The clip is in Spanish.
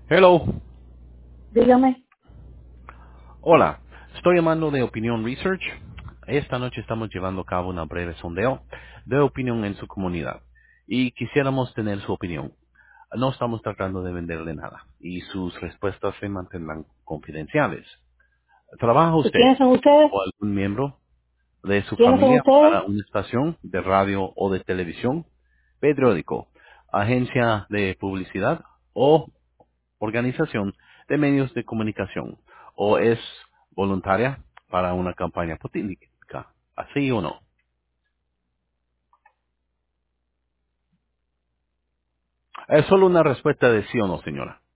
Hello. Dígame. Hola. Estoy llamando de Opinion Research. Esta noche estamos llevando a cabo una breve sondeo de opinión en su comunidad. Y quisiéramos tener su opinión. No estamos tratando de venderle nada. Y sus respuestas se mantendrán confidenciales. ¿Trabaja ¿Y usted quiénes son ustedes? o algún miembro de su ¿Quiénes son familia ustedes? para una estación de radio o de televisión, periódico, agencia de publicidad o organización de medios de comunicación o es voluntaria para una campaña política? ¿Así o no? Es solo una respuesta de sí o no, señora.